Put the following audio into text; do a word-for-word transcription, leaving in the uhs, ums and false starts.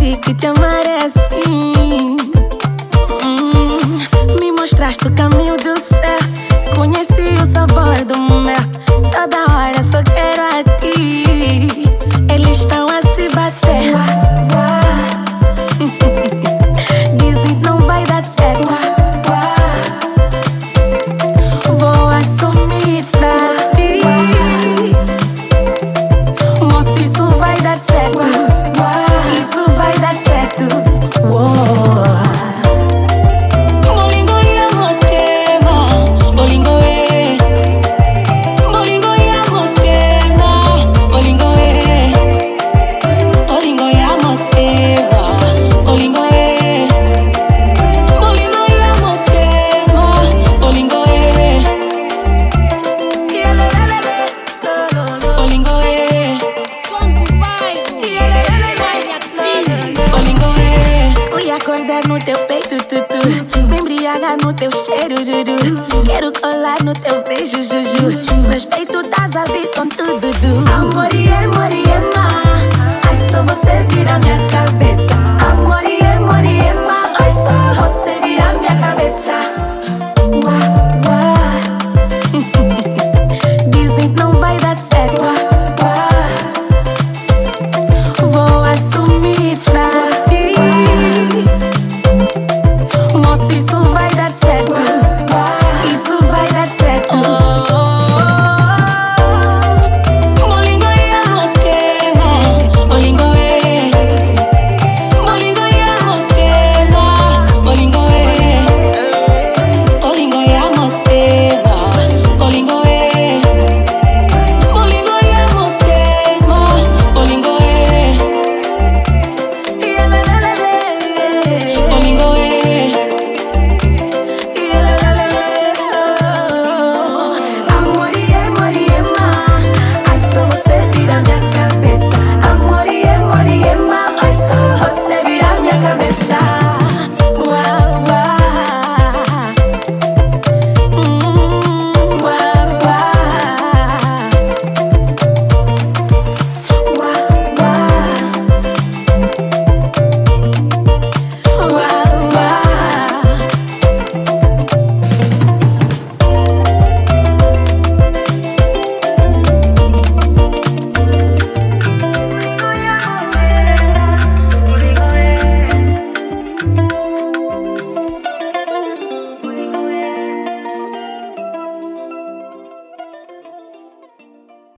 aprendi que te amar é assim. hum, Me mostraste o caminho do céu, conheci o sabor do mel. Toda hora só quero a ti. Eles estão a se bater. Dizem que não vai dar certo. Vou assumir pra ti. Moço, isso vai dar certo. Isso vai dar certo. Uou. Acordar no teu peito, tutu, me embriagar no teu cheiro, dudu. Quero colar no teu beijo, juju. Respeito, das a vir com tudo, du. Amor e amor e ma. Ai, só você vira minha cara.